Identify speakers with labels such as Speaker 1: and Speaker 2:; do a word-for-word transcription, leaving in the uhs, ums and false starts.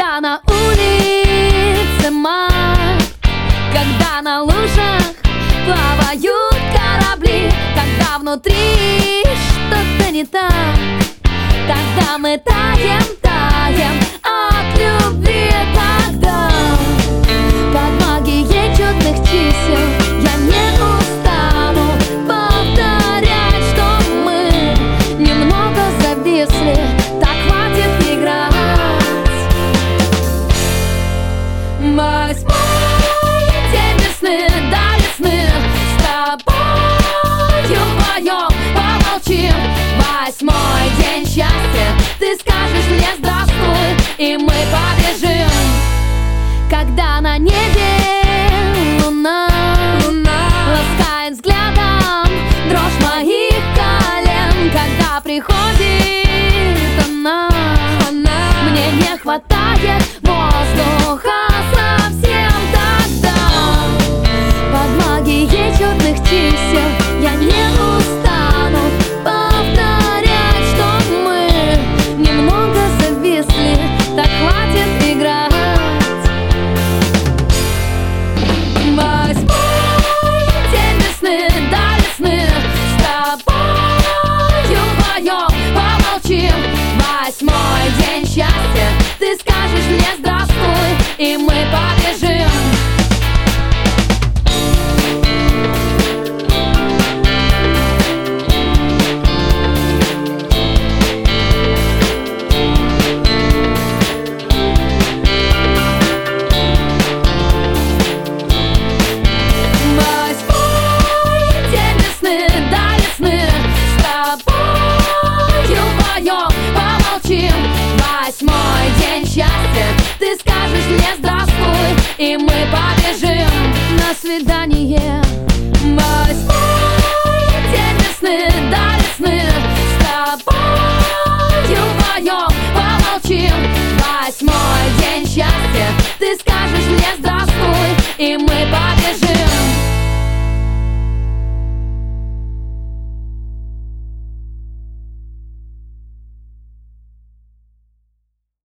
Speaker 1: Когда на улице май, когда на лужах плавают корабли, когда внутри что-то не так, тогда мы таем, таем от любви. Тогда под магией чудных чисел я не устану повторять, что мы немного зависли. Так хватит играть. Восьмой день весны, до весны с тобою вдвоем помолчим. Восьмой день счастья, ты скажешь мне здравствуй, и мы побежим. Когда на небе луна, луна ласкает взглядом дрожь моих колен, когда приходит она, она мне не хватает воздуха совсем. Тогда под магией чудных чисел я не устану повторять, что мы немного зависли. Так хватит играть. Восьмой день весны, до весны с тобою вдвоем помолчим. Восьмой день счастья, ты скажешь мне здравствуй, и мы побежим. Восьмой день счастья, ты скажешь мне здравствуй, и мы побежим на свидание.